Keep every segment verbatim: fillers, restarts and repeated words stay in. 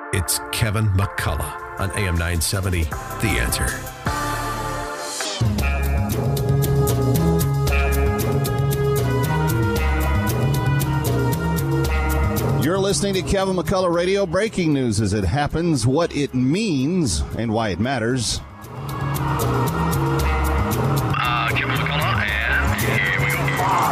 It's Kevin McCullough on A M nine seventy, The Answer. You're listening to Kevin McCullough Radio. Breaking news as it happens, what it means, and why it matters. Uh, Kevin McCullough, and here we go.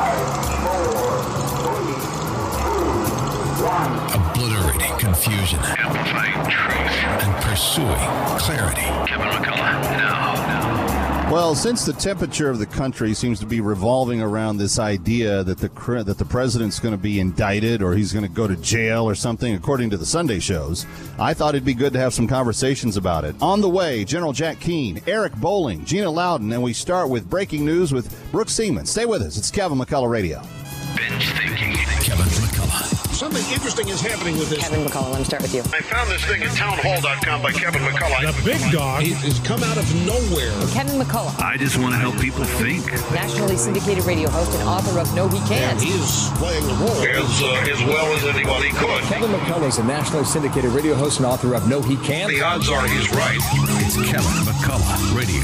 Obliterating confusion. Amplifying truth. And pursuing clarity. Kevin McCullough, now, now. Well, since the temperature of the country seems to be revolving around this idea that the that the president's going to be indicted or he's going to go to jail or something, according to the Sunday shows, I thought it'd be good to have some conversations about it. On the way, General Jack Keane, Eric Bolling, Gina Loudon, and we start with breaking news with Brooke Seaman. Stay with us. It's Kevin McCullough Radio. Binge thinking. Kevin McCullough. Something interesting is happening with this. Kevin McCullough, let me start with you. I found this thing at townhall dot com by Kevin McCullough. The big dog He has come out of nowhere. Kevin McCullough, I just want to help people think. nationally syndicated radio host and author of No He Can't. He is playing the role as, uh, as well as anybody could. Kevin McCullough is a nationally syndicated radio host and author of No He Can't. The odds are he's right. It's Kevin McCullough Radio.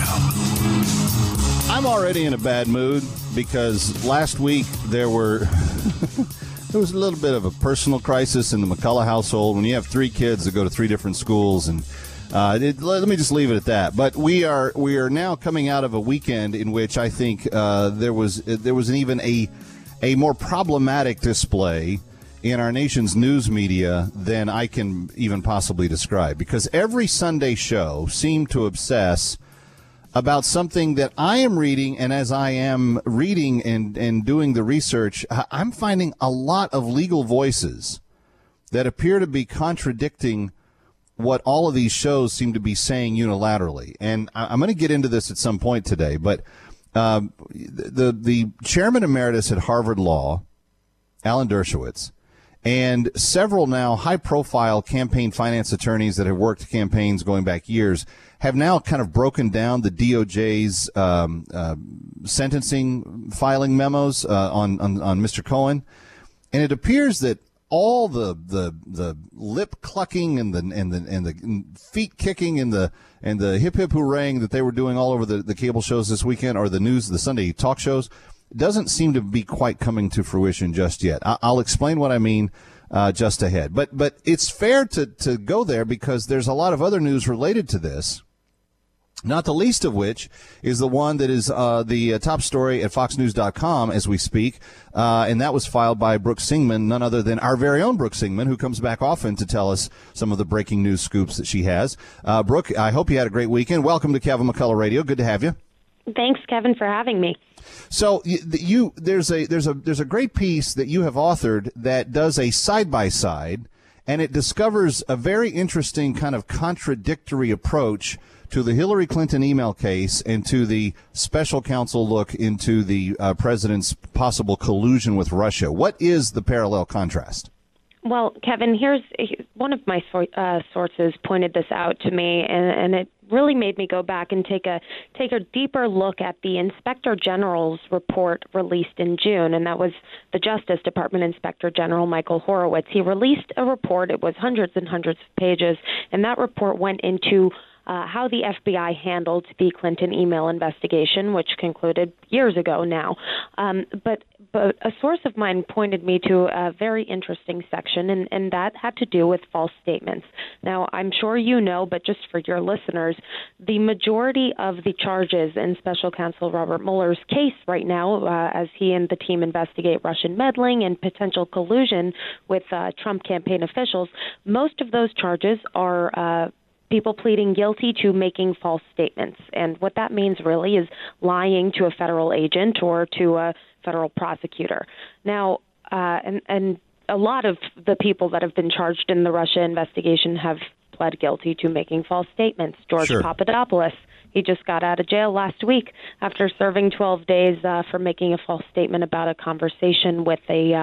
I'm already in a bad mood because last week there were there was a little bit of a personal crisis in the McCullough household when you have three kids that go to three different schools, and uh, it, let me just leave it at that. But we are we are now coming out of a weekend in which I think uh, there was there was an even a a more problematic display in our nation's news media than I can even possibly describe, because every Sunday show seemed to obsess about something that I am reading, and as I am reading and, and doing the research, I'm finding a lot of legal voices that appear to be contradicting what all of these shows seem to be saying unilaterally. And I'm going to get into this at some point today, but um, the, the chairman emeritus at Harvard Law, Alan Dershowitz, and several now high-profile campaign finance attorneys that have worked campaigns going back years have now kind of broken down the D O J's um, uh, sentencing filing memos uh, on, on on Mister Cohen, and it appears that all the the the lip clucking and the and the and the feet kicking and the and the hip hip hooraying that they were doing all over the, the cable shows this weekend, or the news, the Sunday talk shows, doesn't seem to be quite coming to fruition just yet. I, I'll explain what I mean uh, just ahead. But but it's fair to, to go there because there's a lot of other news related to this, not the least of which is the one that is uh, the uh, top story at fox news dot com as we speak, uh, and that was filed by Brooke Seaman, none other than our very own Brooke Seaman, who comes back often to tell us some of the breaking news scoops that she has. Uh, Brooke, I hope you had a great weekend. Welcome to Kevin McCullough Radio. Good to have you. Thanks, Kevin, for having me. So you, you there's a there's a there's a great piece that you have authored that does a side by side, and it discovers a very interesting kind of contradictory approach to the Hillary Clinton email case and to the special counsel look into the uh, president's possible collusion with Russia. What is the parallel contrast? Well, Kevin, here's one of my uh, sources pointed this out to me, and, and it really made me go back and take a take a deeper look at the Inspector General's report released in June, and that was the Justice Department Inspector General Michael Horowitz. He released a report. It was hundreds and hundreds of pages, and that report went into Uh, how the F B I handled the Clinton email investigation, which concluded years ago now. Um, but but a source of mine pointed me to a very interesting section, and, and that had to do with false statements. Now, I'm sure you know, but just for your listeners, the majority of the charges in Special Counsel Robert Mueller's case right now, uh, as he and the team investigate Russian meddling and potential collusion with uh, Trump campaign officials, most of those charges are uh, people pleading guilty to making false statements. And what that means really is lying to a federal agent or to a federal prosecutor. Now, uh, and, and a lot of the people that have been charged in the Russia investigation have pled guilty to making false statements. George Sure. Papadopoulos, he just got out of jail last week after serving twelve days uh, for making a false statement about a conversation with a uh,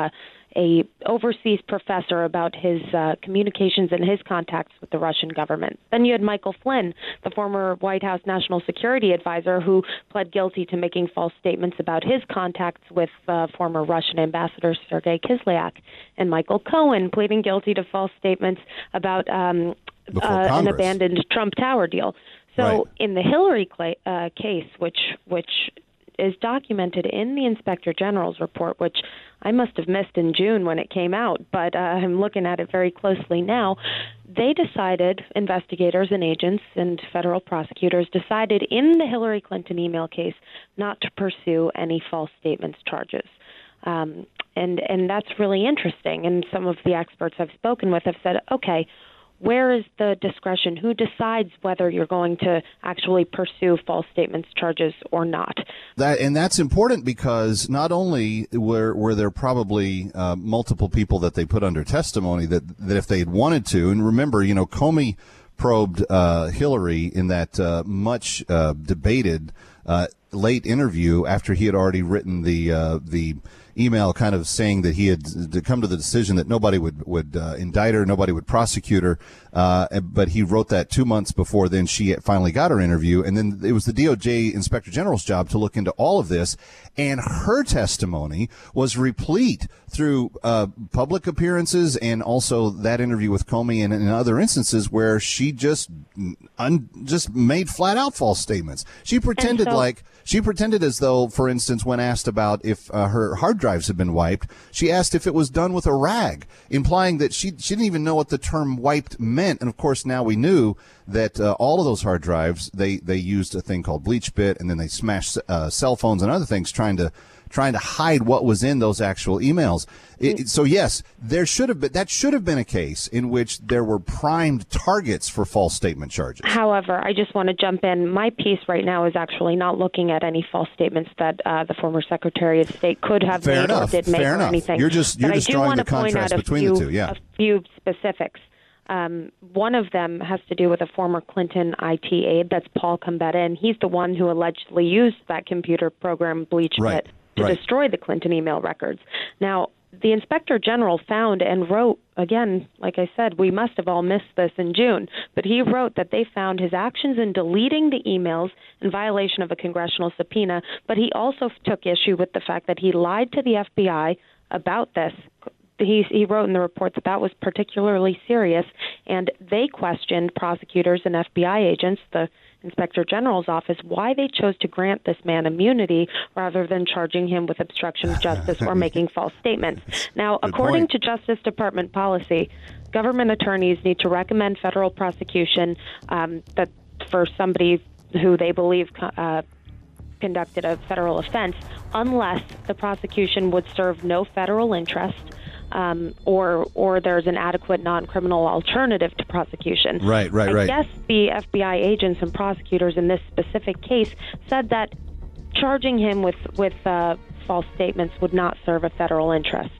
a overseas professor about his uh, communications and his contacts with the Russian government. Then you had Michael Flynn, the former White House National Security Advisor, who pled guilty to making false statements about his contacts with uh, former Russian Ambassador Sergei Kislyak, and Michael Cohen pleading guilty to false statements about um, uh, an abandoned Trump Tower deal. So right. in the Hillary cl- uh, case, which which is documented in the Inspector General's report, which I must have missed in June when it came out, but uh, I'm looking at it very closely now, they decided, investigators and agents and federal prosecutors decided in the Hillary Clinton email case not to pursue any false statements charges. Um, and, and that's really interesting. And some of the experts I've spoken with have said, okay, where is the discretion? Who decides whether you're going to actually pursue false statements charges or not? That and that's important because not only were were there probably uh, multiple people that they put under testimony that that if they had wanted to, and remember, you know, Comey probed uh, Hillary in that uh, much uh, debated uh, late interview after he had already written the uh, the. email kind of saying that he had come to the decision that nobody would, would uh, indict her, nobody would prosecute her, uh, but he wrote that two months before then she finally got her interview, and then it was the D O J Inspector General's job to look into all of this, and her testimony was replete through uh, public appearances and also that interview with Comey and in other instances where she just un- just made flat-out false statements. She pretended so- like She pretended as though, for instance, when asked about if uh, her hard drives had been wiped, she asked if it was done with a rag, implying that she she didn't even know what the term wiped meant. And, of course, now we knew that uh, all of those hard drives, they, they used a thing called BleachBit, and then they smashed uh, cell phones and other things trying to trying to hide what was in those actual emails. It, it, so, yes, there should have been, that should have been a case in which there were primed targets for false statement charges. However, I just want to jump in. My piece right now is actually not looking at any false statements that uh, the former Secretary of State could have Fair made enough. or did make Fair or enough. anything. You're just, you're but just I do drawing want the to point contrast out a between few, the two. Yeah. a few specifics. Um, one of them has to do with a former Clinton I T aide. That's Paul Combetta, and he's the one who allegedly used that computer program BleachBit Right. to right. destroy the Clinton email records. Now, the Inspector General found and wrote, again, like I said, we must have all missed this in June, but he wrote that they found his actions in deleting the emails in violation of a congressional subpoena, but he also took issue with the fact that he lied to the F B I about this. He, he wrote in the report that that was particularly serious, and they questioned prosecutors and F B I agents, the Inspector General's office, why they chose to grant this man immunity rather than charging him with obstruction of justice or making false statements. Now, Good according point. to Justice Department policy, government attorneys need to recommend federal prosecution um, that for somebody who they believe uh, conducted a federal offense, unless the prosecution would serve no federal interest, Um, or or there's an adequate non-criminal alternative to prosecution. Right, right, I right. guess the F B I agents and prosecutors in this specific case said that charging him with, with uh, false statements would not serve a federal interest.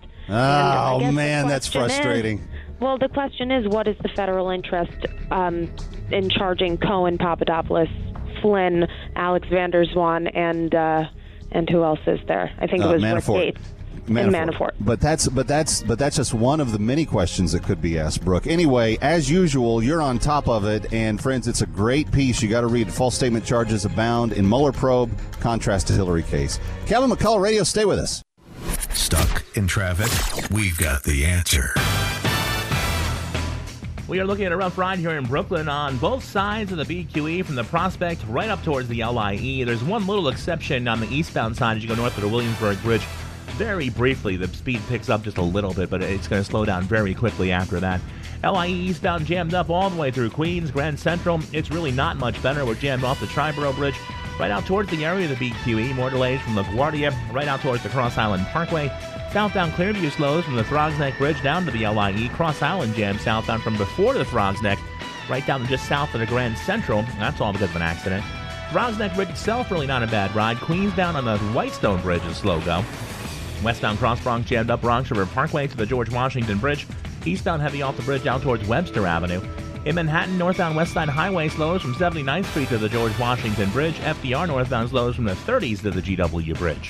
Oh, man, that's question frustrating. Is, well, the question is, what is the federal interest um, in charging Cohen, Papadopoulos, Flynn, Alex Vander Zwaan, and uh, and who else is there? I think Uh, it was Manafort. Rick Gates. Manafort. And Manafort. But that's but that's but that's just one of the many questions that could be asked, Brooke. Anyway, as usual, you're on top of it, and friends, it's a great piece. You got to read. False statement charges abound in Mueller probe, contrast to Hillary case. Kevin McCullough Radio, stay with us. Stuck in traffic? We've got the answer. We are looking at a rough ride here in Brooklyn on both sides of the B Q E from the Prospect right up towards the L I E. There's one little exception on the eastbound side as you go north of the Williamsburg Bridge. Very briefly, the speed picks up just a little bit, but it's going to slow down very quickly after that. L I E eastbound jammed up all the way through Queens, Grand Central. It's really not much better. We're jammed off the Triborough Bridge right out towards the area of the B Q E. More delays from LaGuardia right out towards the Cross Island Parkway. Southbound Clearview slows from the Throgs Neck Bridge down to the L I E. Cross Island jams southbound from before the Throgs Neck right down to just south of the Grand Central. That's all because of an accident. Throgs Neck Bridge itself really not a bad ride. Queens down on the Whitestone Bridge is slow go. Westbound Cross Bronx jammed up Bronx River Parkway to the George Washington Bridge. Eastbound heavy off the bridge out towards Webster Avenue. In Manhattan, northbound West Side Highway slows from seventy-ninth Street to the George Washington Bridge. F D R northbound slows from the thirties to the G W Bridge.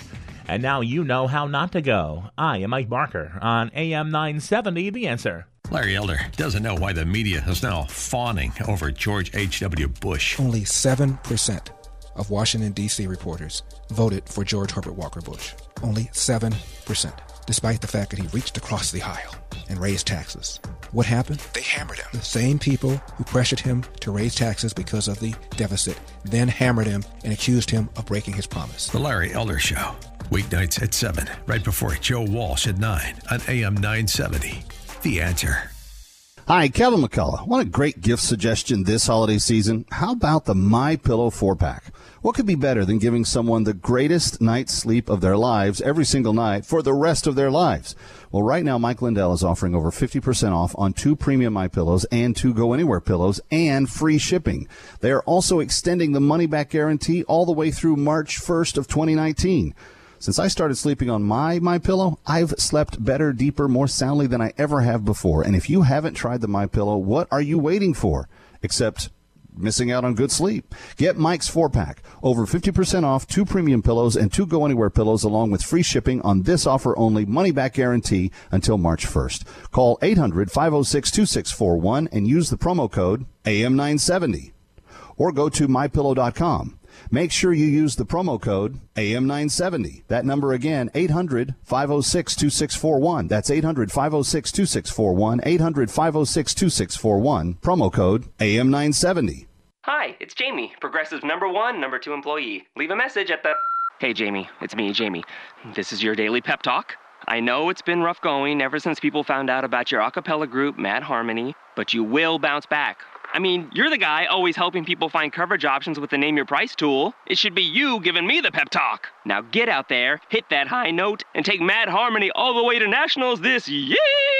And now you know how not to go. I am Mike Barker on A M nine seventy, The Answer. Larry Elder doesn't know why the media is now fawning over George H W. Bush. Only seven percent of Washington, D C reporters voted for George Herbert Walker Bush. Only seven percent, despite the fact that he reached across the aisle and raised taxes. What happened? They hammered him. The same people who pressured him to raise taxes because of the deficit then hammered him and accused him of breaking his promise. The Larry Elder Show, weeknights at seven, right before Joe Walsh at nine on A M nine seventy. The Answer. Hi, Kevin McCullough. Want a great gift suggestion this holiday season? How about the MyPillow four-pack? What could be better than giving someone the greatest night's sleep of their lives every single night for the rest of their lives? Well, right now, Mike Lindell is offering over fifty percent off on two premium MyPillows and two Go Anywhere pillows and free shipping. They are also extending the money-back guarantee all the way through March first of twenty nineteen. Since I started sleeping on my MyPillow, I've slept better, deeper, more soundly than I ever have before. And if you haven't tried the MyPillow, what are you waiting for? Except missing out on good sleep. Get Mike's four-pack, over fifty percent off, two premium pillows and two Go Anywhere pillows, along with free shipping on this offer-only money-back guarantee until March first. Call eight hundred, five oh six, two six four one and use the promo code A M nine seventy. Or go to my pillow dot com. Make sure you use the promo code A M nine seventy. That number again, eight hundred, five oh six, two six four one. That's eight hundred, five oh six, two six four one, eight hundred, five oh six, two six four one. Promo code A M nine seventy. Hi, it's Jamie, Progressive number one, number two employee. Leave a message at the... Hey, Jamie, it's me, Jamie. This is your daily pep talk. I know it's been rough going ever since people found out about your a cappella group, Mad Harmony, but you will bounce back. I mean, you're the guy always helping people find coverage options with the Name Your Price tool. It should be you giving me the pep talk. Now get out there, hit that high note, and take Mad Harmony all the way to nationals this year.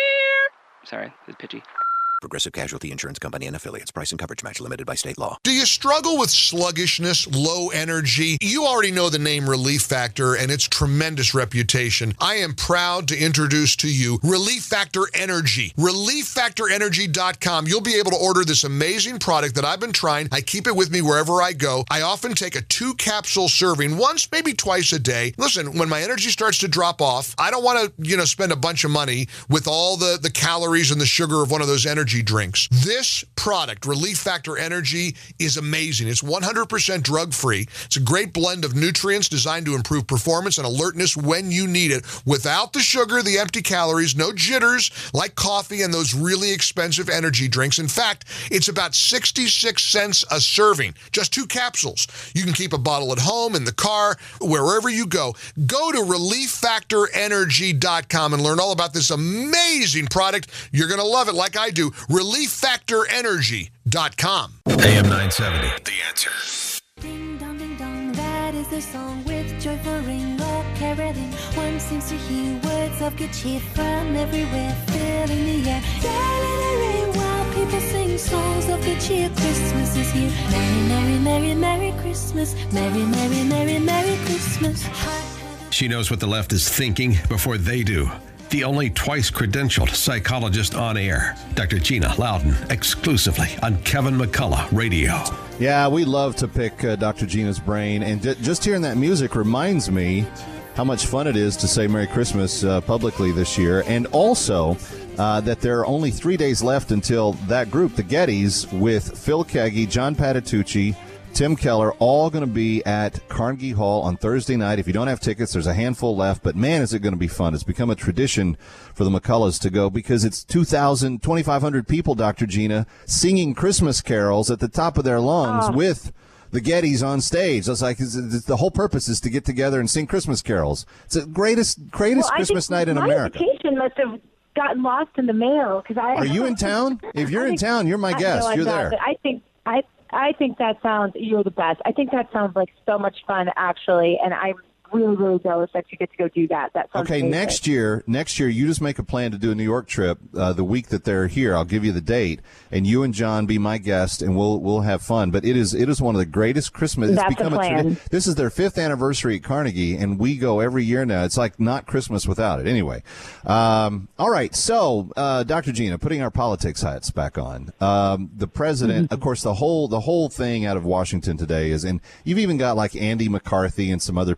Sorry, it's pitchy. Progressive Casualty Insurance Company and Affiliates. Price and coverage match limited by state law. Do you struggle with sluggishness, low energy? You already know the name Relief Factor and its tremendous reputation. I am proud to introduce to you Relief Factor Energy. relief factor energy dot com. You'll be able to order this amazing product that I've been trying. I keep it with me wherever I go. I often take a two-capsule serving once, maybe twice a day. Listen, when my energy starts to drop off, I don't want to, you know, spend a bunch of money with all the, the calories and the sugar of one of those energy drinks. This product, Relief Factor Energy, is amazing. It's one hundred percent drug-free. It's a great blend of nutrients designed to improve performance and alertness when you need it, without the sugar, the empty calories, no jitters like coffee and those really expensive energy drinks. In fact, it's about sixty-six cents a serving, just two capsules. You can keep a bottle at home, in the car, wherever you go. Go to relief factor energy dot com and learn all about this amazing product. You're going to love it like I do. relief factor energy dot com. A M nine seventy, The Answer. Ding dong, ding dong, that is the song with joyful ring or caroling. One seems to hear words of good cheer from everywhere, filling the air. Yeah, let it rain while people sing songs of good cheer. Christmas is here. Merry, merry, merry, merry Christmas. Merry, merry, merry, merry Christmas. She knows what the left is thinking before they do. The only twice credentialed psychologist on air, Doctor Gina Loudon, exclusively on Kevin McCullough Radio. Yeah, we love to pick uh, Doctor Gina's brain, and j- just hearing that music reminds me how much fun it is to say Merry Christmas uh, publicly this year, and also uh, that there are only three days left until that group, the Gettys, with Phil Kagi, John Patitucci, Tim Keller, all going to be at Carnegie Hall on Thursday night. If you don't have tickets, there's a handful left, but man, is it going to be fun. It's become a tradition for the McCulloughs to go because it's two thousand, twenty-five hundred people, Doctor Gina, singing Christmas carols at the top of their lungs oh. with the Gettys on stage. It's like it's, it's, the whole purpose is to get together and sing Christmas carols. It's the greatest, greatest well, Christmas night in my America. My invitation must have gotten lost in the mail. Cause I, Are you in town? If you're in town, you're my guest. No, you're not, there. But I think I. I think that sounds, you're the best. I think that sounds like so much fun, actually, and I'm really, really jealous that you get to go do that. That sounds okay, amazing. next year, next year, you just make a plan to do a New York trip uh, the week that they're here. I'll give you the date, and you and John be my guest, and we'll we'll have fun. But it is it is one of the greatest Christmas. It's That's become the plan. a tradi- This is their fifth anniversary at Carnegie, and we go every year now. It's like not Christmas without it. Anyway, um, all right. So, uh, Doctor Gina, putting our politics hats back on. Um, the president, mm-hmm. of course, the whole the whole thing out of Washington today is, and you've even got like Andy McCarthy and some other people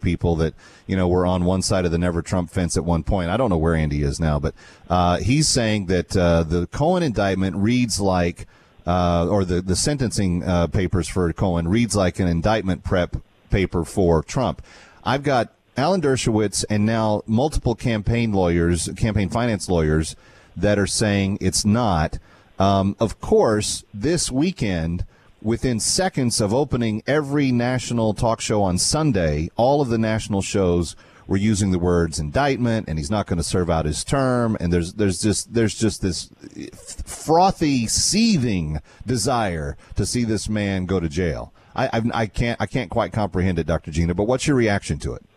that, you know, were on one side of the Never Trump fence at one point. I don't know where Andy is now, but uh, he's saying that uh, the Cohen indictment reads like, uh, or the, the sentencing uh, papers for Cohen reads like an indictment prep paper for Trump. I've got Alan Dershowitz and now multiple campaign lawyers, campaign finance lawyers, that are saying it's not. Um, of course, this weekend, within seconds of opening every national talk show on Sunday, all of the national shows were using the words indictment, and he's not going to serve out his term. And there's there's just there's just this frothy, seething desire to see this man go to jail. I I, I can't I can't quite comprehend it, Doctor Gina. But what's your reaction to it?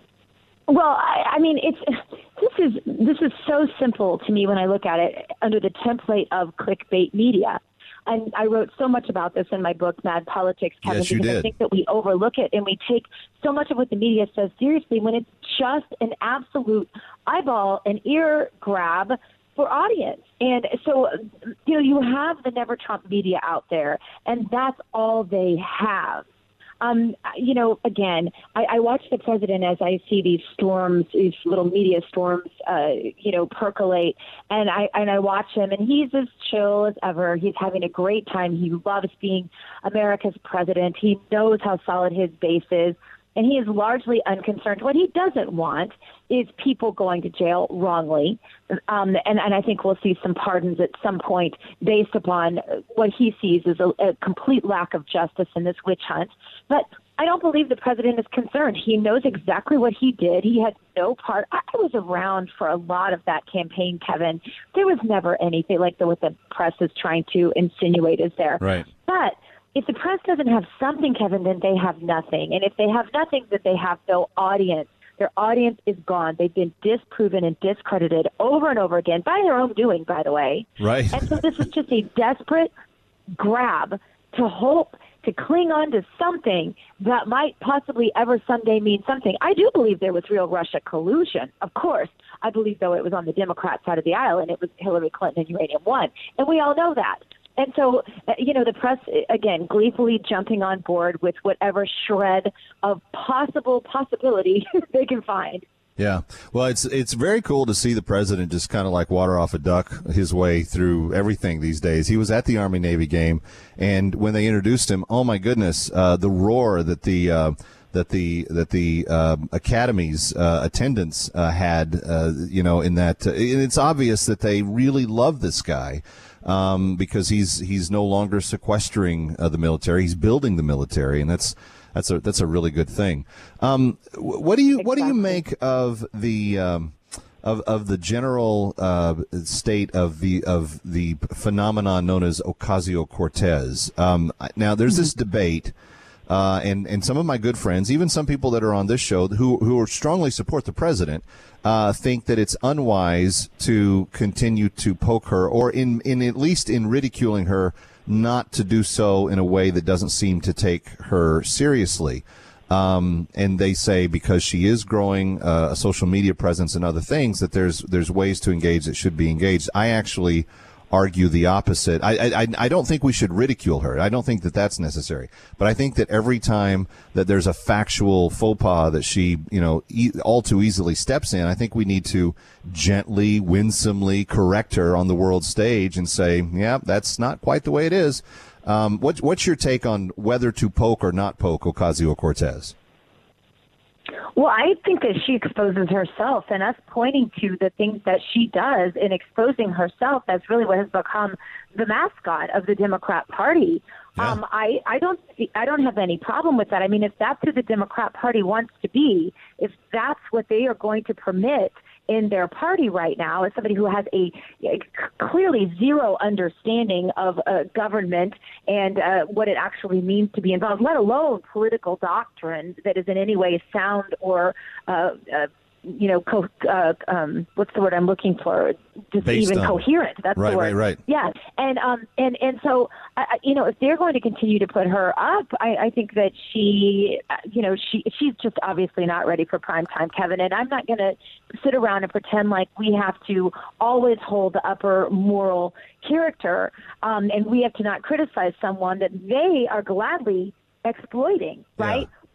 Well, I, I mean, it's this is this is so simple to me when I look at it under the template of clickbait media. And I wrote so much about this in my book, Mad Politics, Kevin, yes, you because did. I think that we overlook it and we take so much of what the media says seriously when it's just an absolute eyeball and ear grab for audience. And so, you know, you have the Never Trump media out there, and that's all they have. Um, you know, again, I, I watch the president as I see these storms, these little media storms, uh, you know, percolate, and I and I watch him, and he's as chill as ever. He's having a great time. He loves being America's president. He knows how solid his base is, and he is largely unconcerned. What he doesn't want is people going to jail wrongly, um, and, and I think we'll see some pardons at some point based upon what he sees as a, a complete lack of justice in this witch hunt. But I don't believe the president is concerned. He knows exactly what he did. He had no part. I was around for a lot of that campaign, Kevin. There was never anything like the, what the press is trying to insinuate is there. Right. But if the press doesn't have something, Kevin, then they have nothing. And if they have nothing, then they have no audience. Their audience is gone. They've been disproven and discredited over and over again by their own doing, by the way. Right. And so this is just a desperate grab to hope, to cling on to something that might possibly ever someday mean something. I do believe there was real Russia collusion. Of course, I believe, though, it was on the Democrat side of the aisle, and it was Hillary Clinton and Uranium One. And we all know that. And so, you know, the press, again, gleefully jumping on board with whatever shred of possible possibility they can find. Yeah. Well, it's it's very cool to see the president just kind of like water off a duck his way through everything these days. He was at the Army-Navy game, and when they introduced him, oh, my goodness, uh, the roar that the uh, that the that the uh, Academy's uh, attendants uh, had, uh, you know, in that. Uh, it's obvious that they really love this guy. Um, because he's he's no longer sequestering uh, the military; he's building the military, and that's that's a that's a really good thing. Um, what do you what do you make of the um, of of the general uh, state of the of the phenomenon known as Ocasio-Cortez? Um, now, there's this debate. Uh, and, and some of my good friends, even some people that are on this show who, who strongly support the president, uh, think that it's unwise to continue to poke her, or in, in at least in ridiculing her, not to do so in a way that doesn't seem to take her seriously. Um, and they say because she is growing uh, a social media presence and other things, that there's there's ways to engage that should be engaged. I actually argue the opposite. I, I I don't think we should ridicule her. I don't think that that's necessary. But I think that every time that there's a factual faux pas that she, you know, e- all too easily steps in, I think we need to gently, winsomely correct her on the world stage and say, yeah, that's not quite the way it is. Um, what, what's your take on whether to poke or not poke Ocasio-Cortez? Well, I think that she exposes herself, and us pointing to the things that she does in exposing herself, that's really what has become the mascot of the Democrat Party. Yeah. Um, I, I don't see, I don't have any problem with that. I mean, if that's who the Democrat Party wants to be, if that's what they are going to permit in their party right now, as somebody who has a, a clearly zero understanding of uh, government and uh, what it actually means to be involved, let alone political doctrine that is in any way sound or, uh, uh, you know, co- uh, um, what's the word I'm looking for? Just Based even on. coherent. That's right, the word. Right, right, Yeah, and um, and and so I, you know, if they're going to continue to put her up, I, I think that she, you know, she she's just obviously not ready for prime time, Kevin. And I'm not going to sit around and pretend like we have to always hold the upper moral character, um, and we have to not criticize someone that they are gladly exploiting, right? Yeah.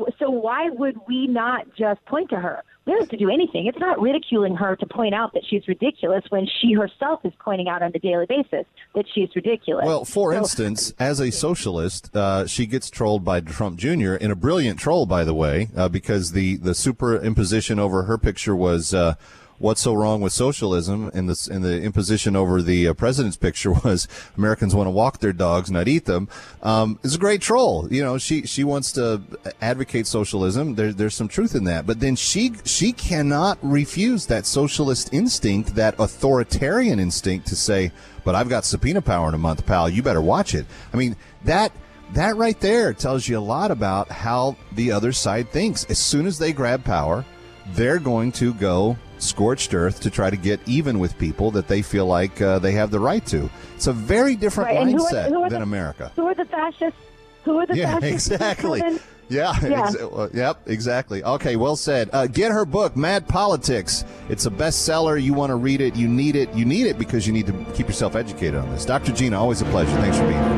So why would we not just point to her? We don't have to do anything. It's not ridiculing her to point out that she's ridiculous when she herself is pointing out on a daily basis that she's ridiculous. Well, for so, instance, as a socialist, uh, she gets trolled by Trump Junior in a brilliant troll, by the way, uh, because the, the superimposition over her picture was uh, what's so wrong with socialism, and the, and the imposition over the uh, president's picture was Americans want to walk their dogs, not eat them. Um, it's a great troll. You know, she, she wants to advocate socialism. There, there's some truth in that. But then she, she cannot refuse that socialist instinct, that authoritarian instinct to say, but I've got subpoena power in a month, pal. You better watch it. I mean, that that right there tells you a lot about how the other side thinks. As soon as they grab power, they're going to go scorched earth to try to get even with people that they feel like uh, they have the right to. It's a very different right. mindset who are, who are than the, America. Who are the fascists? Who are the yeah, fascists? exactly. Yeah, yeah. Ex- uh, yep, exactly. Okay, well said. Uh, get her book, Mad Politics. It's a bestseller. You want to read it. You need it. You need it because you need to keep yourself educated on this. Doctor Gina, always a pleasure. Thanks for being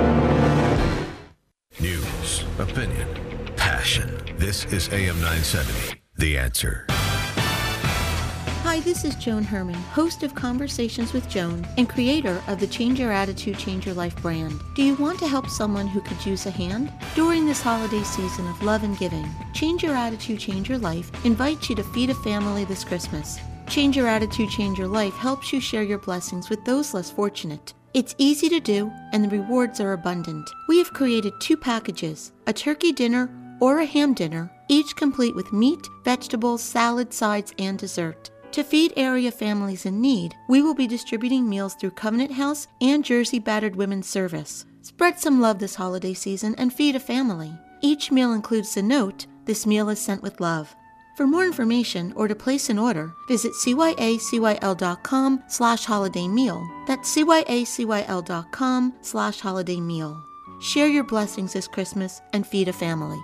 here. News, opinion, passion. This is A M nine seventy, The Answer. Hi, this is Joan Herman, host of Conversations with Joan and creator of the Change Your Attitude, Change Your Life brand. Do you want to help someone who could use a hand? During this holiday season of love and giving, Change Your Attitude, Change Your Life invites you to feed a family this Christmas. Change Your Attitude, Change Your Life helps you share your blessings with those less fortunate. It's easy to do, and the rewards are abundant. We have created two packages, a turkey dinner or a ham dinner, each complete with meat, vegetables, salad, sides, and dessert. To feed area families in need, we will be distributing meals through Covenant House and Jersey Battered Women's Service. Spread some love this holiday season and feed a family. Each meal includes the note, "This meal is sent with love." For more information or to place an order, visit cyacyl.com slash holiday meal. That's cyacyl.com slash holiday meal. Share your blessings this Christmas and feed a family.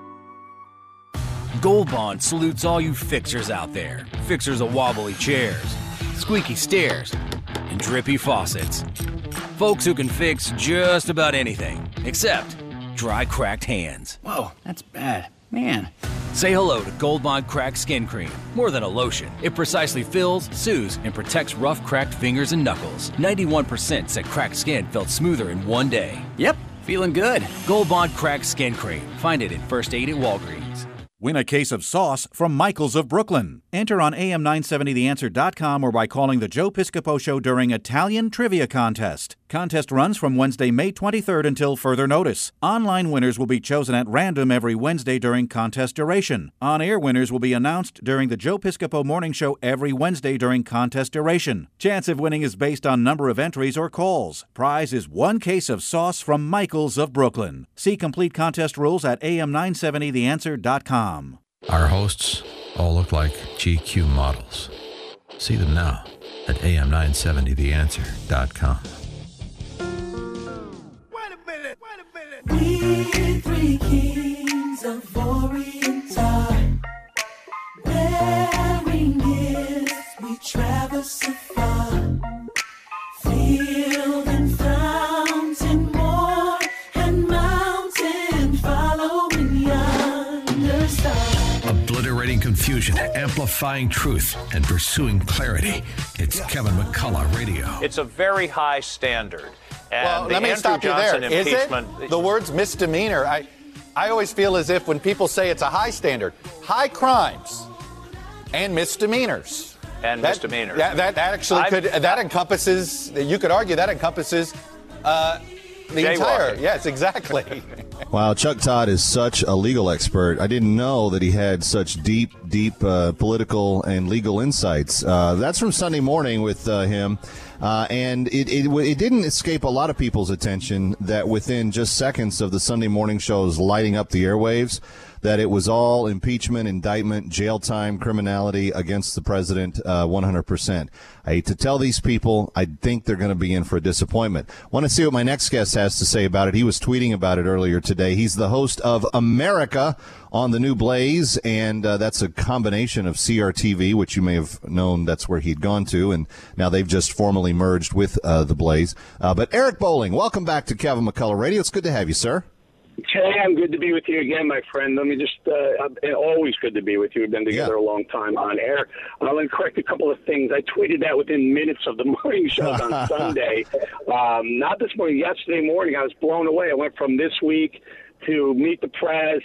Gold Bond salutes all you fixers out there. Fixers of wobbly chairs, squeaky stairs, and drippy faucets. Folks who can fix just about anything, except dry, cracked hands. Whoa, that's bad. Man. Say hello to Gold Bond Cracked Skin Cream. More than a lotion, it precisely fills, soothes, and protects rough, cracked fingers and knuckles. ninety-one percent said cracked skin felt smoother in one day. Yep, feeling good. Gold Bond Cracked Skin Cream. Find it at First Aid at Walgreens. Win a case of sauce from Michaels of Brooklyn. Enter on A M nine seventy the answer dot com or by calling the Joe Piscopo Show during Italian Trivia Contest. Contest runs from Wednesday, May twenty-third until further notice. Online winners will be chosen at random every Wednesday during contest duration. On-air winners will be announced during the Joe Piscopo Morning Show every Wednesday during contest duration. Chance of winning is based on number of entries or calls. Prize is one case of sauce from Michaels of Brooklyn. See complete contest rules at A M nine seventy the answer dot com. Our hosts all look like G Q models. See them now at A M nine seventy the answer dot com. We three kings of Orient time, bearing gifts we traverse afar, field and fountain, moor and mountain, following yonder star. Obliterating confusion, amplifying truth, and pursuing clarity. It's Kevin McCullough Radio. It's a very high standard. And well, the let me Andrew stop Johnson you there. Is impeachment, it? The words misdemeanor, I, I always feel as if when people say it's a high standard, high crimes and misdemeanors. And that, misdemeanors. That, that actually I've, could, that encompasses, you could argue that encompasses uh, the jaywalking. entire, yes, exactly. Wow, Chuck Todd is such a legal expert. I didn't know that he had such deep, deep uh, political and legal insights. Uh, that's from Sunday Morning with uh, him. Uh, and it, it it didn't escape a lot of people's attention that within just seconds of the Sunday Morning shows lighting up the airwaves, that it was all impeachment, indictment, jail time, criminality against the president, uh, one hundred percent. I hate to tell these people, I think they're going to be in for a disappointment. Want to see what my next guest has to say about it. He was tweeting about it earlier today. He's the host of America on the new Blaze, and uh, that's a combination of C R T V, which you may have known that's where he'd gone to, and now they've just formally merged with uh, the Blaze. Uh, but Eric Bolling, welcome back to Kevin McCullough Radio. It's good to have you, sir. Chan, good to be with you again, my friend. Let me just, uh, always good to be with you. We've been together yeah. a long time on air. I'll correct a couple of things. I tweeted that within minutes of the morning shows on Sunday. Um, not this morning, yesterday morning. I was blown away. I went from this week to Meet the Press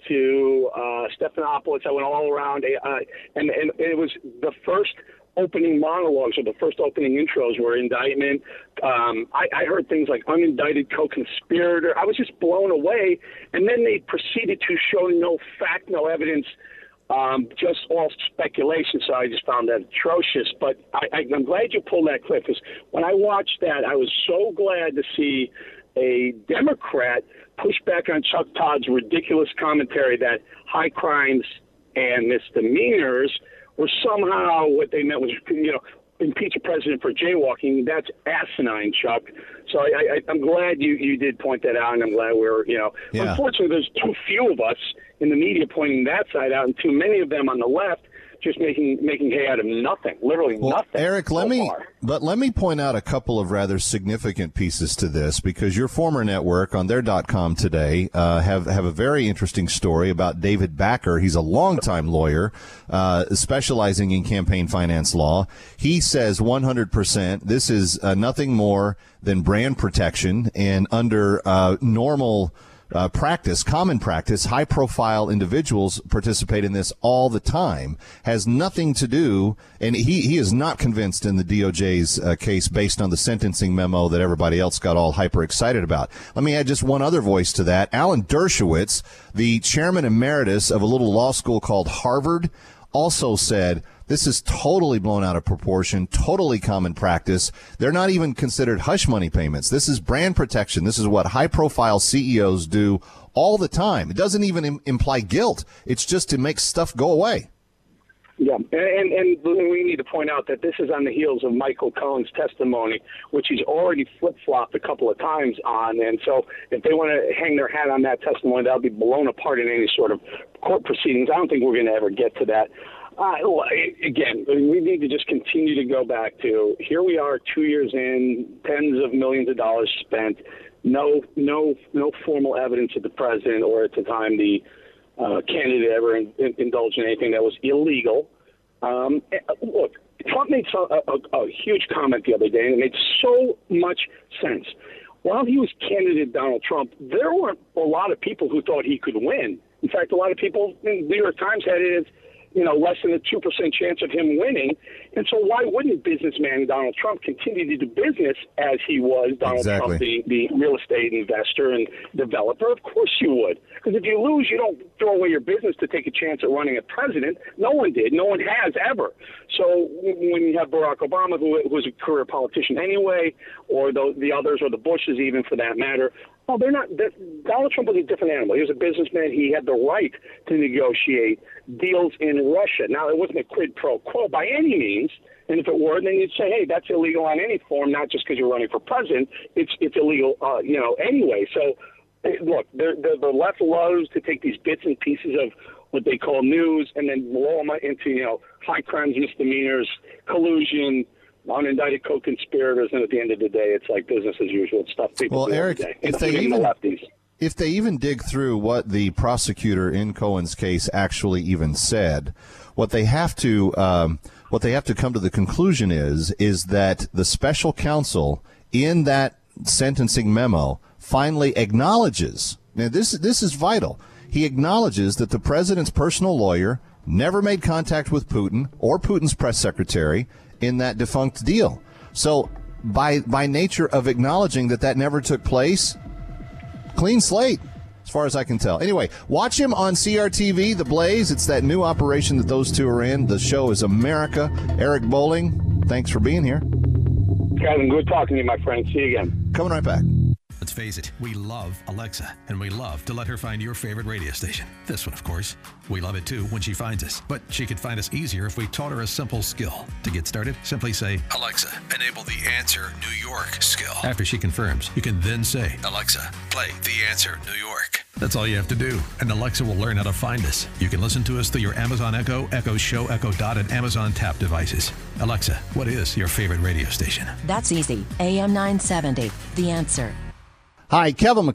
to uh, Stephanopoulos. I went all around, uh, and, and it was the first opening monologues or the first opening intros were indictment. Um, I, I heard things like unindicted co-conspirator. I was just blown away. And then they proceeded to show no fact, no evidence, um, just all speculation. So I just found that atrocious. But I, I, I'm glad you pulled that clip, because when I watched that, I was so glad to see a Democrat push back on Chuck Todd's ridiculous commentary that high crimes and misdemeanors or somehow what they meant was, you know, impeach a president for jaywalking. That's asinine, Chuck. So I, I, I'm glad you, you did point that out, and I'm glad we're, you know, yeah. Unfortunately, there's too few of us in the media pointing that side out, and too many of them on the left just making making hay out of nothing, literally well, nothing. Eric, so let me far. but let me point out a couple of rather significant pieces to this, because your former network on their dot com today uh, have have a very interesting story about David Backer. He's a longtime lawyer, uh, specializing in campaign finance law. He says one hundred percent this is uh, nothing more than brand protection, and under uh, normal Uh, practice, common practice, high-profile individuals participate in this all the time. Has nothing to do, and he, he is not convinced in the D O J's uh, case based on the sentencing memo that everybody else got all hyper-excited about. Let me add just one other voice to that. Alan Dershowitz, the chairman emeritus of a little law school called Harvard, also said this is totally blown out of proportion, totally common practice. They're not even considered hush money payments. This is brand protection. This is what high-profile C E Os do all the time. It doesn't even im- imply guilt. It's just to make stuff go away. Yeah, and, and we need to point out that this is on the heels of Michael Cohen's testimony, which he's already flip-flopped a couple of times on. And so if they want to hang their hat on that testimony, that'll be blown apart in any sort of court proceedings. I don't think we're going to ever get to that. Uh, again, we need to just continue to go back to, here we are two years in, tens of millions of dollars spent, no no, no formal evidence that the president or at the time the uh, candidate ever in, in, indulged in anything that was illegal. Um, look, Trump made so, a, a, a huge comment the other day, and it made so much sense. While he was candidate Donald Trump, there weren't a lot of people who thought he could win. In fact, a lot of people in the New York Times had it as, you know, less than a two percent chance of him winning. And so why wouldn't businessman Donald Trump continue to do business as he was, Donald exactly. Trump, the, the real estate investor and developer? Of course you would. Because if you lose, you don't throw away your business to take a chance at running a president. No one did. No one has ever. So when you have Barack Obama, who was a career politician anyway, or the, the others, or the Bushes even for that matter, oh, they're not. They're, Donald Trump was a different animal. He was a businessman. He had the right to negotiate deals in Russia. Now, it wasn't a quid pro quo by any means. And if it were, then you'd say, hey, that's illegal on any form, not just because you're running for president. It's it's illegal, uh, you know, anyway. So, look, they're, they're, the left loves to take these bits and pieces of what they call news and then blow them into, you know, high crimes, misdemeanors, collusion, unindicted co-conspirators, and at the end of the day, it's like business as usual. It's stuff people well, do Eric, every day, if they including even, the lefties. If they even dig through what the prosecutor in Cohen's case actually even said, what they have to um, what they have to come to the conclusion is is that the special counsel in that sentencing memo finally acknowledges. Now, this this is vital. He acknowledges that the president's personal lawyer never made contact with Putin or Putin's press secretary in that defunct deal. So by by nature of acknowledging that that never took place, clean slate, as far as I can tell. Anyway, watch him on C R T V, The Blaze. It's that new operation that those two are in. The show is America. Eric Bowling, thanks for being here. Kevin, good talking to you, my friend. See you again. Coming right back. Let's face it, we love Alexa, and we love to let her find your favorite radio station. This one, of course. We love it, too, when she finds us. But she could find us easier if we taught her a simple skill. To get started, simply say, Alexa, enable the Answer New York skill. After she confirms, you can then say, Alexa, play the Answer New York. That's all you have to do, and Alexa will learn how to find us. You can listen to us through your Amazon Echo, Echo Show, Echo Dot, and Amazon Tap devices. Alexa, what is your favorite radio station? That's easy. A M nine seventy, The Answer. Hi, Kevin McCullough.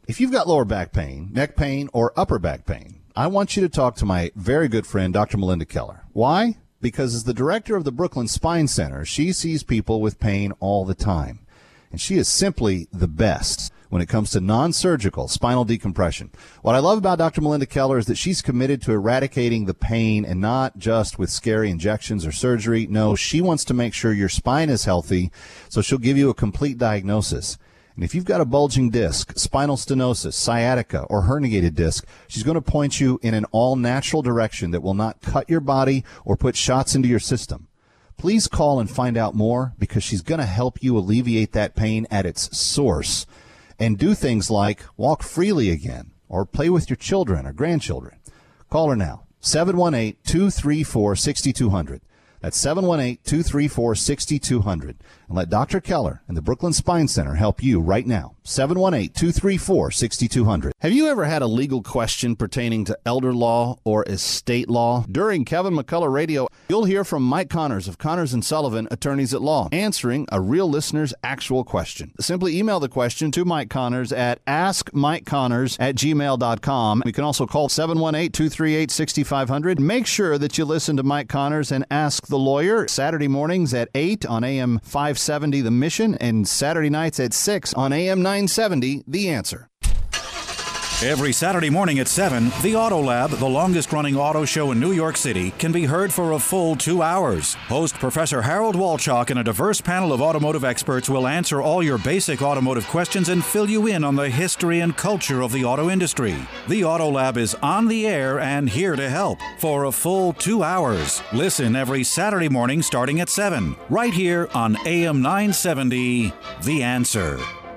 If you've got lower back pain, neck pain, or upper back pain, I want you to talk to my very good friend, Doctor Melinda Keller. Why? Because as the director of the Brooklyn Spine Center, she sees people with pain all the time. And she is simply the best when it comes to non-surgical spinal decompression. What I love about Doctor Melinda Keller is that she's committed to eradicating the pain, and not just with scary injections or surgery. No, she wants to make sure your spine is healthy, so she'll give you a complete diagnosis. And if you've got a bulging disc, spinal stenosis, sciatica, or herniated disc, she's going to point you in an all-natural direction that will not cut your body or put shots into your system. Please call and find out more, because she's going to help you alleviate that pain at its source and do things like walk freely again or play with your children or grandchildren. Call her now, seven one eight, two three four, six two zero zero. That's seven one eight, two three four, six two zero zero. And let Doctor Keller and the Brooklyn Spine Center help you right now. seven one eight, two three four, six two zero zero. Have you ever had a legal question pertaining to elder law or estate law? During Kevin McCullough Radio, you'll hear from Mike Connors of Connors and Sullivan, Attorneys at Law, answering a real listener's actual question. Simply email the question to Mike Connors at ask mike connors at gmail dot com. You can also call seven one eight, two three eight, six five zero zero. Make sure that you listen to Mike Connors and Ask the Lawyer Saturday mornings at eight on A M five seventy The Mission, and Saturday nights at six on A M nine seventy The Answer. Every Saturday morning at seven, the Auto Lab, the longest-running auto show in New York City, can be heard for a full two hours. Host Professor Harold Walchuk and a diverse panel of automotive experts will answer all your basic automotive questions and fill you in on the history and culture of the auto industry. The Auto Lab is on the air and here to help for a full two hours. Listen every Saturday morning starting at seven, right here on A M nine seventy, The Answer.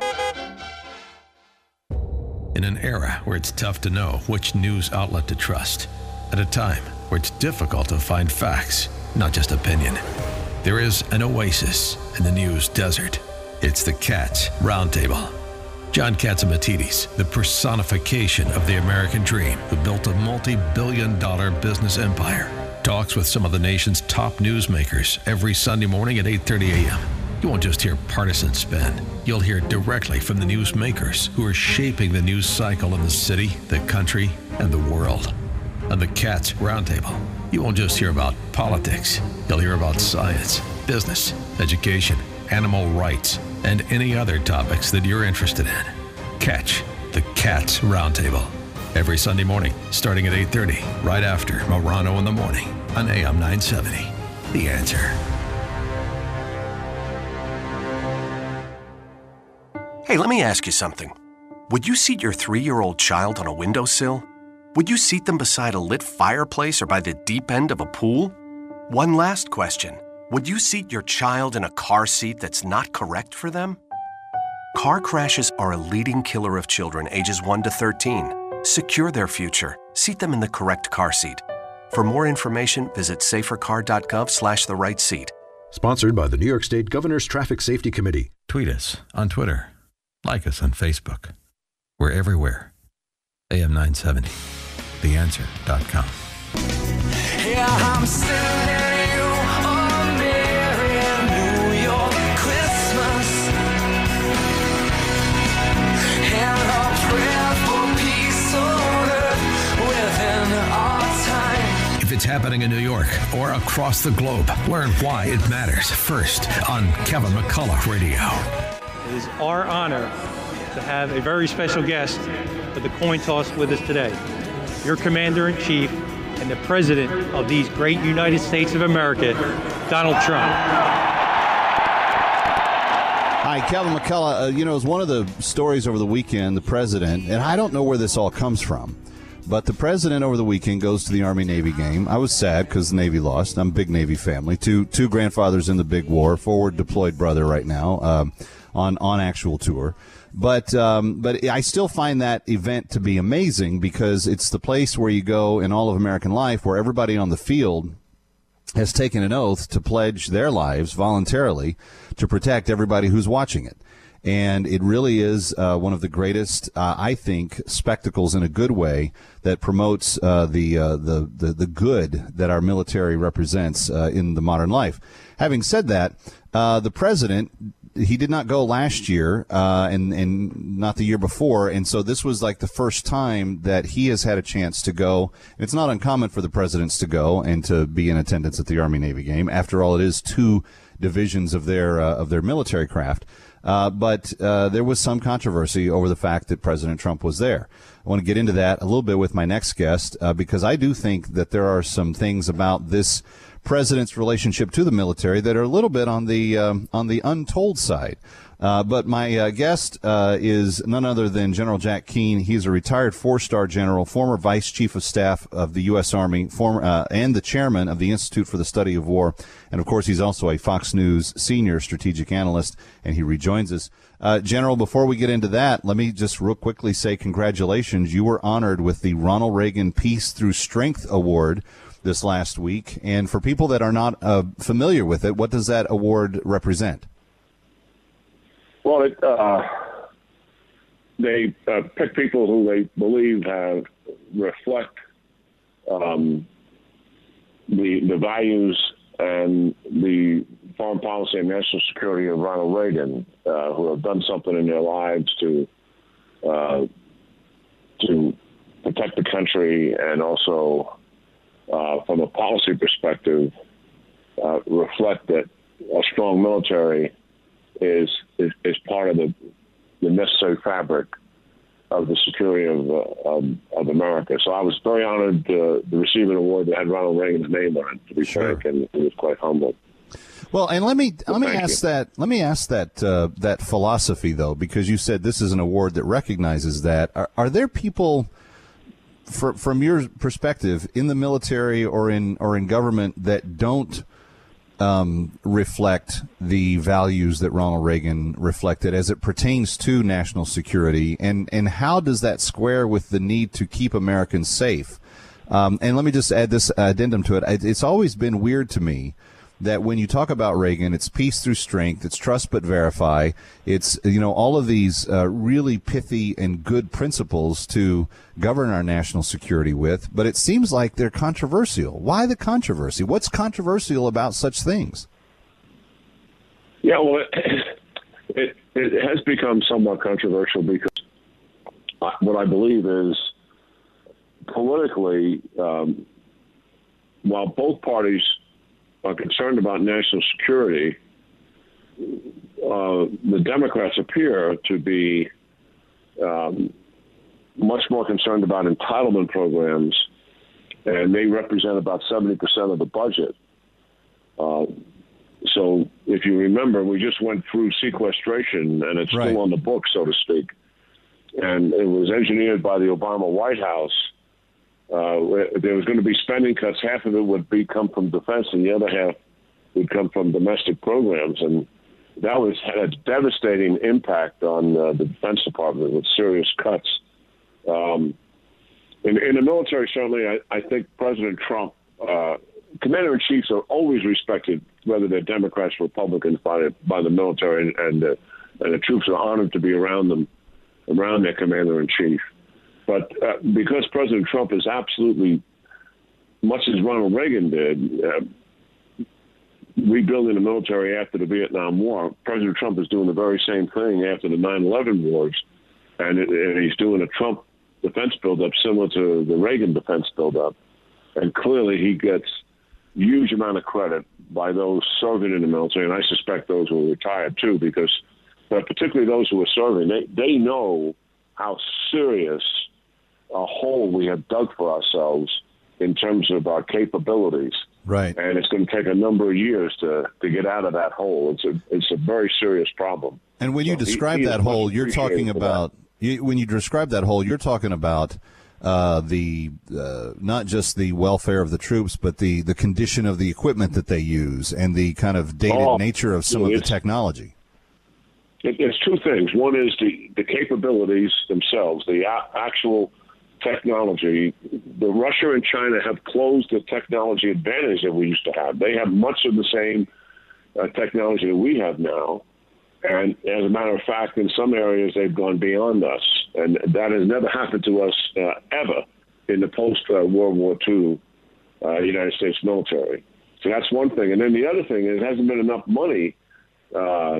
In an era where it's tough to know which news outlet to trust, at a time where it's difficult to find facts, not just opinion, there is an oasis in the news desert. It's the Katz Roundtable. John Catsimatidis, the personification of the American dream, who built a multi-billion dollar business empire, talks with some of the nation's top newsmakers every Sunday morning at eight thirty a.m. You won't just hear partisan spin. You'll hear directly from the newsmakers who are shaping the news cycle in the city, the country, and the world. On the Katz Roundtable, you won't just hear about politics. You'll hear about science, business, education, animal rights, and any other topics that you're interested in. Catch the Katz Roundtable every Sunday morning, starting at eight thirty, right after Morano in the Morning on A M nine seventy. The Answer. Hey, let me ask you something. Would you seat your three-year-old child on a windowsill? Would you seat them beside a lit fireplace or by the deep end of a pool? One last question. Would you seat your child in a car seat that's not correct for them? Car crashes are a leading killer of children ages one to thirteen. Secure their future. Seat them in the correct car seat. For more information, visit safercar.gov slash the right seat. Sponsored by the New York State Governor's Traffic Safety Committee. Tweet us on Twitter. Like us on Facebook. We're everywhere. A M nine seventy, the answer dot com. Yeah, I'm sending you a merry New York Christmas and a prayer for peace on earth within our time. If it's happening in New York or across the globe, learn why it matters first on Kevin McCullough Radio. It is our honor to have a very special guest for the coin toss with us today. Your Commander-in-Chief and the President of these great United States of America, Donald Trump. Hi, Kevin McCullough. Uh, you know, it was one of the stories over the weekend, the President, and I don't know where this all comes from, but the President over the weekend goes to the Army-Navy game. I was sad because the Navy lost. I'm a big Navy family. Two two grandfathers in the big war, forward deployed brother right now. Um, on on actual tour. But um, but I still find that event to be amazing because it's the place where you go in all of American life where everybody on the field has taken an oath to pledge their lives voluntarily to protect everybody who's watching it. And it really is uh, one of the greatest, uh, I think, spectacles in a good way that promotes uh, the, uh, the the the good that our military represents uh, in the modern life. Having said that, uh, the President he did not go last year, uh, and and not the year before, and so this was like the first time that he has had a chance to go. It's not uncommon for the presidents to go and to be in attendance at the Army Navy game. After all, it is two divisions of their uh, of their military craft. Uh, but uh, there was some controversy over the fact that President Trump was there. I want to get into that a little bit with my next guest uh, because I do think that there are some things about this president's relationship to the military that are a little bit on the um, on the untold side. Uh, but my uh, guest uh, is none other than General Jack Keane. He's a retired four-star general, former vice chief of staff of the U S. Army, former uh, and the chairman of the Institute for the Study of War. And, of course, he's also a Fox News senior strategic analyst, and he rejoins us. Uh, General, before we get into that, let me just real quickly say congratulations. You were honored with the Ronald Reagan Peace Through Strength Award this last week. And for people that are not uh, familiar with it, what does that award represent? Well, it, uh, they uh, pick people who they believe have reflect um, the the values and the foreign policy and national security of Ronald Reagan, uh, who have done something in their lives to uh, to protect the country and also, uh, from a policy perspective, uh, reflect that a strong military is is, is part of the, the necessary fabric of the security of, uh, of of America. So I was very honored uh, to receive an award that had Ronald Reagan's name on it, to be Sure. frank, and it was quite humble. Well, and let me Well, let me thank ask you. that let me ask that uh, that philosophy though, because you said this is an award that recognizes that. Are, are there people, for, from your perspective, in the military or in or in government that don't um, reflect the values that Ronald Reagan reflected as it pertains to national security, and and how does that square with the need to keep Americans safe? Um, and let me just add this addendum to it. It- It's always been weird to me that when you talk about Reagan, it's peace through strength, it's trust but verify, it's, you know, all of these uh, really pithy and good principles to govern our national security with, but it seems like they're controversial. Why the controversy? What's controversial about such things? Yeah, well, it, it, it has become somewhat controversial because I- what I believe is politically, um, while both parties are concerned about national security, uh, the Democrats appear to be um, much more concerned about entitlement programs, and they represent about seventy percent of the budget. Uh, so if you remember, we just went through sequestration, and it's Right. still on the books, so to speak. And it was engineered by the Obama White House. Uh, there was going to be spending cuts. Half of it would be come from defense, and the other half would come from domestic programs. And that was had a devastating impact on uh, the Defense Department with serious cuts. Um, in, in the military, certainly, I, I think President Trump, uh, commander-in-chiefs are always respected, whether they're Democrats or Republicans, by, by the military, and, and, uh, and the troops are honored to be around them, around their commander-in-chief. But uh, because President Trump is absolutely, much as Ronald Reagan did, uh, rebuilding the military after the Vietnam War, President Trump is doing the very same thing after the nine eleven wars, and, it, and he's doing a Trump defense buildup similar to the Reagan defense buildup. And clearly he gets huge amount of credit by those serving in the military, and I suspect those who are retired too, because, but particularly those who are serving, they, they know how serious a hole we have dug for ourselves in terms of our capabilities. Right. And it's going to take a number of years to, to get out of that hole. It's a it's a very serious problem. And when you So he- describe he is that much hole, you're talking appreciated for that. about you, when you describe that hole, you're talking about uh, the uh, not just the welfare of the troops, but the, the condition of the equipment that they use and the kind of dated Oh, nature of some of the it's- technology. It, it's two things. One is the, the capabilities themselves, the a- actual technology. The Russia and China have closed the technology advantage that we used to have. They have much of the same uh, technology that we have now. And as a matter of fact, in some areas, they've gone beyond us. And that has never happened to us uh, ever in the post-World War Two uh, United States military. So that's one thing. And then the other thing is, there hasn't been enough money uh,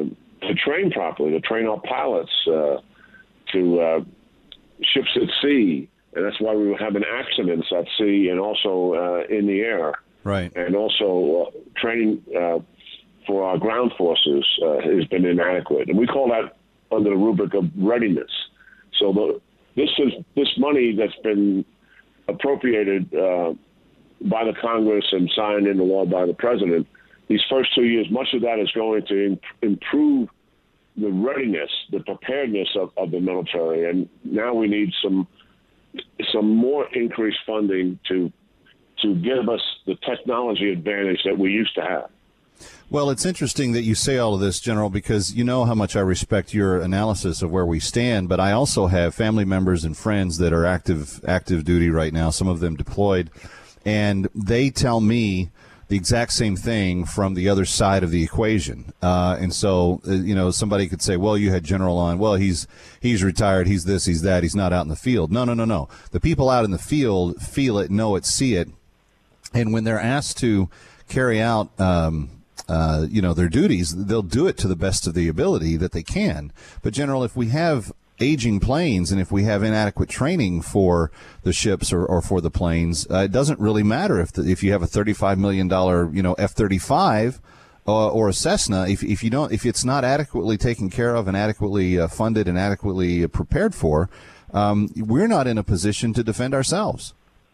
to train properly, to train our pilots, uh, to uh, ships at sea. And that's why we were having accidents at sea and also uh, in the air. Right. And also uh, training uh, for our ground forces uh, has been inadequate. And we call that under the rubric of readiness. So the, this is this money that's been appropriated uh, by the Congress and signed into law by the president, these first two years, much of that is going to imp- improve the readiness, the preparedness of, of the military. And now we need some some more increased funding to to give us the technology advantage that we used to have. Well, it's interesting that you say all of this, General, because you know how much I respect your analysis of where we stand, but I also have family members and friends that are active active duty right now, some of them deployed, and they tell me the exact same thing from the other side of the equation. Uh, and so, uh, you know, somebody could say, well, you had General on. Well, he's he's retired. He's this, he's that. He's not out in the field. No, no, no, no. The people out in the field feel it, know it, see it. And when they're asked to carry out, um, uh, you know, their duties, they'll do it to the best of the ability that they can. But, General, if we have aging planes and if we have inadequate training for the ships or, or for the planes, uh, it doesn't really matter if the, if you have a thirty-five million dollars, you know, F thirty-five uh, or a Cessna. If if you don't, if it's not adequately taken care of and adequately uh, funded and adequately prepared for, um, we're not in a position to defend ourselves.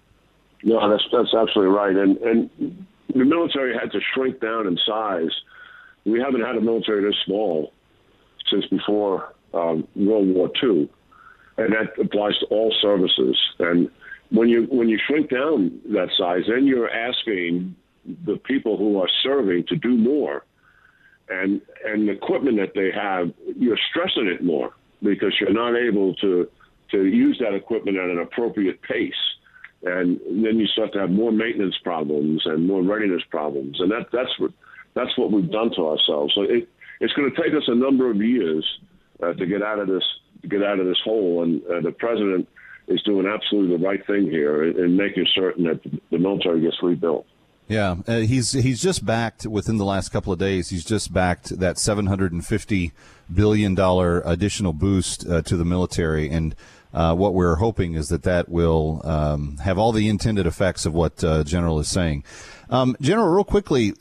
No, that's that's absolutely right. And and the military had to shrink down in size. We haven't had a military this small since before Um, World War Two, and that applies to all services. And when you when you shrink down that size, then you're asking the people who are serving to do more, and and the equipment that they have, you're stressing it more because you're not able to to use that equipment at an appropriate pace, and then you start to have more maintenance problems and more readiness problems, and that that's what that's what we've done to ourselves. So it, it's going to take us a number of years Uh, to get out of this, to get out of this hole, and uh, the president is doing absolutely the right thing here in, in making certain that the military gets rebuilt. Yeah, uh, he's he's just backed within the last couple of days. He's just backed that seven hundred fifty billion dollars additional boost uh, to the military, and uh, what we're hoping is that that will um, have all the intended effects of what uh, General is saying. Um, General, real quickly.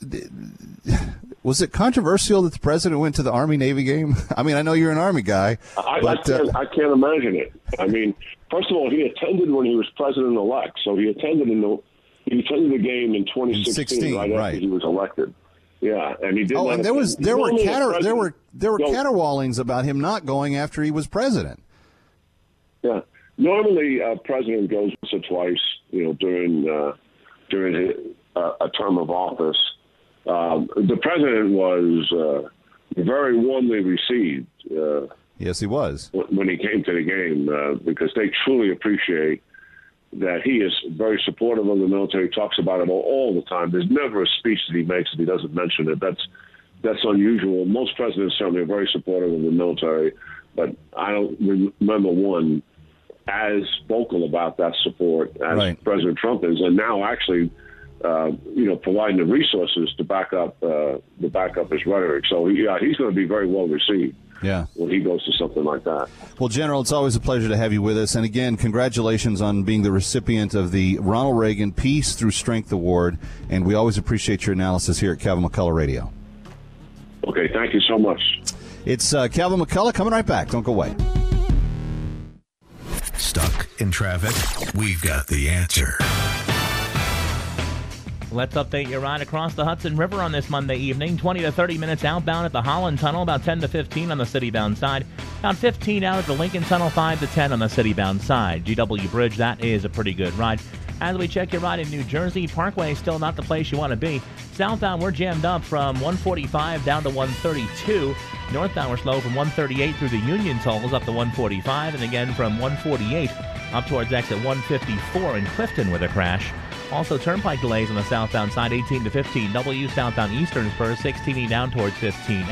Was it controversial that the president went to the Army-Navy game? I mean, I know you're an Army guy. I, but, I, can't, uh, I can't imagine it. I mean, first of all, he attended when he was president-elect, so he attended in the he attended the game in twenty sixteen, right after right. he was elected. Yeah, and he did. Oh, and there was there were cater, there were there were so, caterwaulings about him not going after he was president. Yeah, normally a uh, president goes once or twice, you know, during uh, during his, uh, a term of office. Um, the president was uh, very warmly received. Uh, yes, he was. When he came to the game, uh, because they truly appreciate that he is very supportive of the military, talks about it all, all the time. There's never a speech that he makes that he doesn't mention it. That's that's unusual. Most presidents certainly are very supportive of the military, but I don't remember one as vocal about that support as right. President Trump is, and now actually Uh, you know, providing the resources to back up uh, to back up his rhetoric. So yeah, he's going to be very well received. Yeah, when he goes to something like that. Well, General, it's always a pleasure to have you with us. And again, congratulations on being the recipient of the Ronald Reagan Peace Through Strength Award. And we always appreciate your analysis here at Calvin McCullough Radio. Okay, thank you so much. It's uh, Calvin McCullough coming right back. Don't go away. Stuck in traffic? We've got the answer. Let's update your ride across the Hudson River on this Monday evening. twenty to thirty minutes outbound at the Holland Tunnel, about ten to fifteen on the city-bound side. About fifteen out at the Lincoln Tunnel, five to ten on the city-bound side. G W Bridge, that is a pretty good ride. As we check your ride in New Jersey, Parkway is still not the place you want to be. Southbound, we're jammed up from one forty-five down to one thirty-two. Northbound, we're slow from one thirty-eight through the Union tolls up to one forty-five, and again from one forty-eight up towards exit one fifty-four in Clifton with a crash. Also, turnpike delays on the southbound side, eighteen to fifteen W, southbound Eastern Spur, sixteen E down towards fifteen X.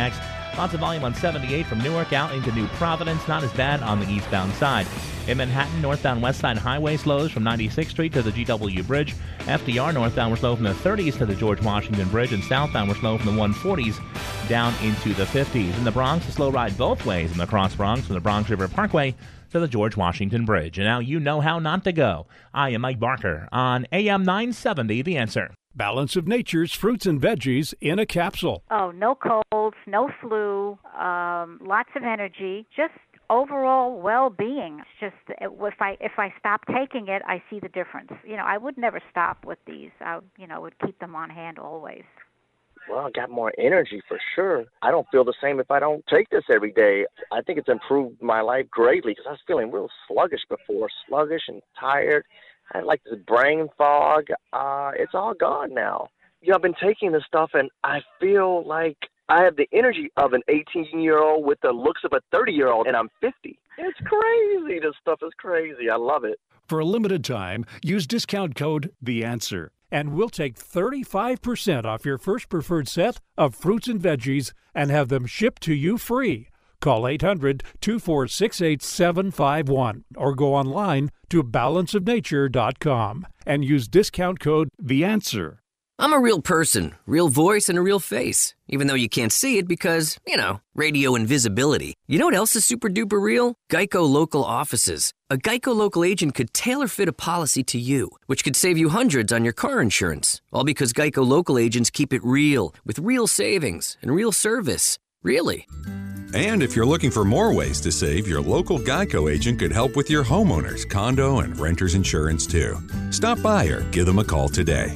Lots of volume on seventy-eight from Newark out into New Providence. Not as bad on the eastbound side. In Manhattan, northbound West Side Highway slows from ninety-sixth Street to the G W Bridge. F D R northbound we're slow from the thirties to the George Washington Bridge, and southbound we're slow from the one forties down into the fifties. In the Bronx, a slow ride both ways in the Cross Bronx from the Bronx River Parkway to the George Washington Bridge. And now you know how not to go. I am Mike Barker on A M nine seventy, The Answer. Balance of Nature's fruits and veggies in a capsule. Oh, no colds, no flu, um, lots of energy, just overall well-being. It's just if I if I stop taking it, I see the difference. You know, I would never stop with these. I, you know, would keep them on hand always. Well, I got more energy for sure. I don't feel the same if I don't take this every day. I think it's improved my life greatly because I was feeling real sluggish before, sluggish and tired. I had like this brain fog. Uh, it's all gone now. You know, I've been taking this stuff, and I feel like I have the energy of an eighteen-year-old with the looks of a thirty-year-old, and I'm fifty. It's crazy. This stuff is crazy. I love it. For a limited time, use discount code The Answer, and we'll take thirty-five percent off your first preferred set of fruits and veggies and have them shipped to you free. Call eight hundred, two four six, eight seven five one or go online to balance of nature dot com and use discount code The Answer. I'm a real person, real voice, and a real face, even though you can't see it because, you know, radio invisibility. You know what else is super duper real? Geico Local Offices. A Geico Local agent could tailor fit a policy to you, which could save you hundreds on your car insurance. All because Geico Local agents keep it real, with real savings and real service. Really. And if you're looking for more ways to save, your local Geico agent could help with your homeowners, condo, and renter's insurance too. Stop by or give them a call today.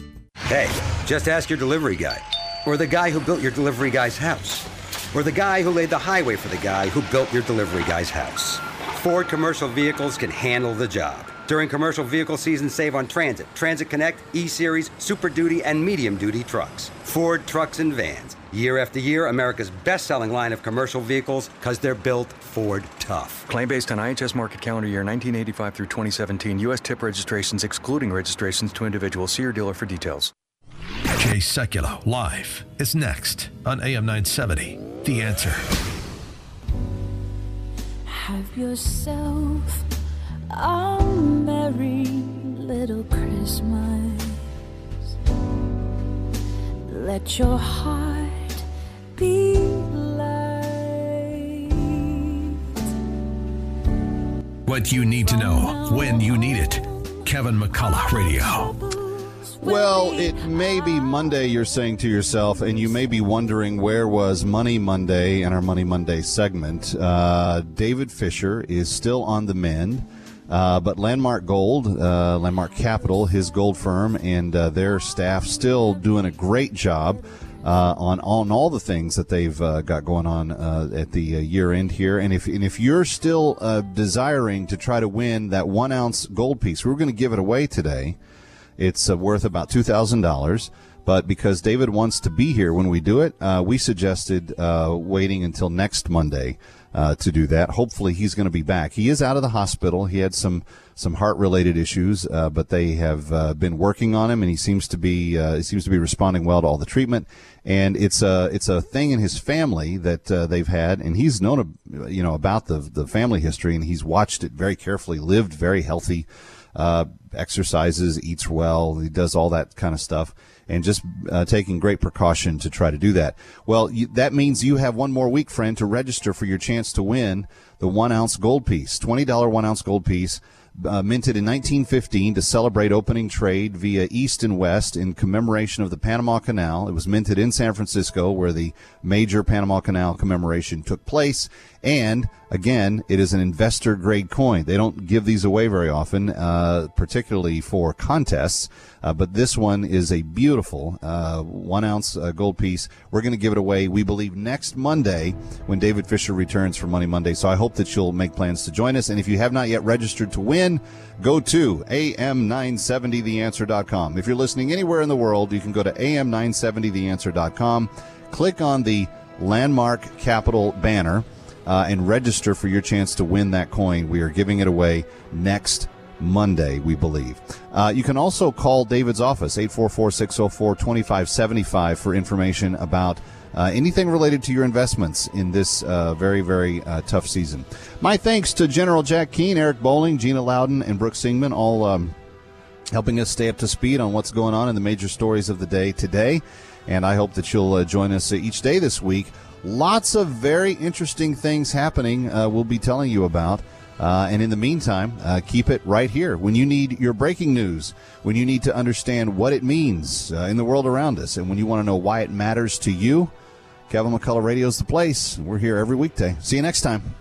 Hey, just ask your delivery guy. Or the guy who built your delivery guy's house. Or the guy who laid the highway for the guy who built your delivery guy's house. Ford Commercial Vehicles can handle the job. During commercial vehicle season, save on Transit, Transit Connect, E-Series, Super Duty, and Medium Duty trucks. Ford Trucks and Vans. Year after year, America's best-selling line of commercial vehicles because they're built Ford tough. Claim based on I H S market calendar year nineteen eighty-five through twenty seventeen. U S tip registrations excluding registrations to individuals. See your dealer for details. Jay Sekulow live is next on A M nine seventy. The Answer. Have yourself a merry little Christmas. Let your heart be light. What you need to know when you need it. Kevin McCullough Radio. Well, it may be Monday, you're saying to yourself, and you may be wondering where was Money Monday and our Money Monday segment. Uh, David Fisher is still on the mend, uh, but Landmark Gold, uh, Landmark Capital, his gold firm, and uh, their staff still doing a great job uh, on, on all the things that they've uh, got going on uh, at the uh, year end here. And if, and if you're still uh, desiring to try to win that one ounce gold piece, we're going to give it away today. It's uh, worth about two thousand dollars, but because David wants to be here when we do it, uh, we suggested uh, waiting until next Monday uh, to do that. Hopefully he's going to be back. He is out of the hospital. He had some, some heart-related issues, uh, but they have uh, been working on him, and he seems to be uh, he seems to be responding well to all the treatment. And it's a it's a thing in his family that uh, they've had, and he's known you know about the the family history, and he's watched it very carefully. Lived very healthy. Uh, exercises, eats well, he does all that kind of stuff, and just uh, taking great precaution to try to do that. Well, you, that means you have one more week, friend, to register for your chance to win the one-ounce gold piece, twenty dollars one-ounce gold piece, uh, minted in nineteen fifteen to celebrate opening trade via East and West in commemoration of the Panama Canal. It was minted in San Francisco, where the major Panama Canal commemoration took place. And, again, it is an investor-grade coin. They don't give these away very often, uh, particularly for contests. Uh, but this one is a beautiful uh, one-ounce uh, gold piece. We're going to give it away, we believe, next Monday when David Fisher returns for Money Monday. So I hope that you'll make plans to join us. And if you have not yet registered to win, go to A M nine seventy the answer dot com. If you're listening anywhere in the world, you can go to A M nine seventy the answer dot com, click on the Landmark Capital banner, Uh, and register for your chance to win that coin. We are giving it away next Monday, we believe. Uh, you can also call David's office, eight four four, six oh four, two five seven five, for information about uh, anything related to your investments in this uh, very, very uh, tough season. My thanks to General Jack Keane, Eric Bowling, Gina Loudon, and Brooke Singman, all um, helping us stay up to speed on what's going on in the major stories of the day today. And I hope that you'll uh, join us uh, each day this week. Lots of very interesting things happening uh, we'll be telling you about. Uh, and in the meantime, uh, keep it right here. When you need your breaking news, when you need to understand what it means uh, in the world around us, and when you want to know why it matters to you, Kevin McCullough Radio is the place. We're here every weekday. See you next time.